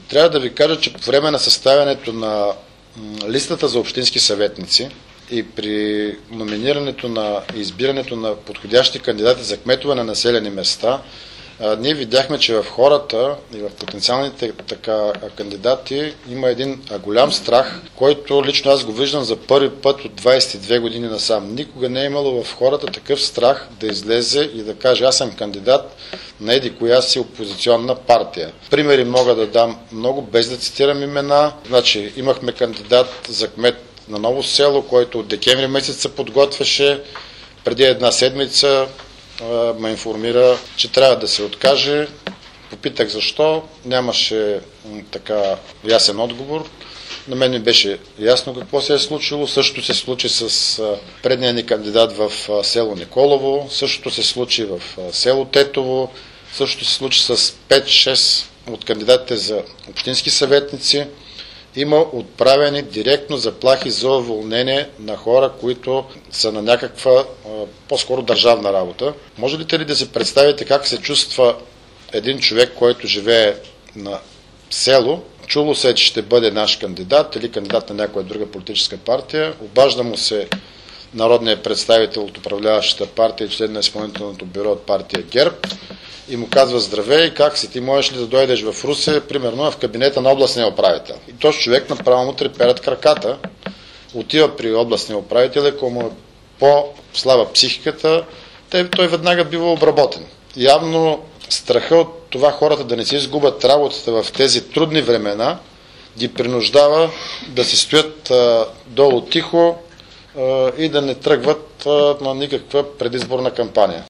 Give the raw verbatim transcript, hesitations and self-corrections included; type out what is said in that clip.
Трябва да ви кажа, че по време на съставянето на листата за общински съветници и при номинирането на избирането на подходящи кандидати за кметове на населени места, а, ние видяхме, че в хората и в потенциалните така кандидати има един а, голям страх, който лично аз го виждам за първи път от двадесет и две години насам. Никога не е имало в хората такъв страх да излезе и да каже: аз съм кандидат на еди коя си опозиционна партия. Примери мога да дам много, без да цитирам имена. Значи, имахме кандидат за кмет на Ново село, който от декември месец се подготвяше. Преди една седмица а, ме информира, че трябва да се откаже. Попитах защо. Нямаше м, така ясен отговор. На мен ми беше ясно какво се е случило. Същото се случи с а, предния ни кандидат в а, село Николово. Същото се случи в а, село Тетово. Същото се случи с пет-шест от кандидатите за общински съветници. Има отправени директно заплахи за уволнение на хора, които са на някаква по-скоро държавна работа. Може ли да си представите как се чувства един човек, който живее на село, чуло се, че ще бъде наш кандидат или кандидат на някоя друга политическа партия, обажда му се народният представител от управляващата партия и член на изпълнителното бюро от партия ГЕРБ и му казва: здравей, как си, ти можеш ли да дойдеш в Русе, примерно в кабинета на областния управител. И този човек направо му треперят краката, отива при областния управител, ако му е по-слаба психиката, той веднага бива обработен. Явно страха от това хората да не си изгубят работата в тези трудни времена ги принуждава да си стоят а, долу тихо а, и да не тръгват а, на никаква предизборна кампания.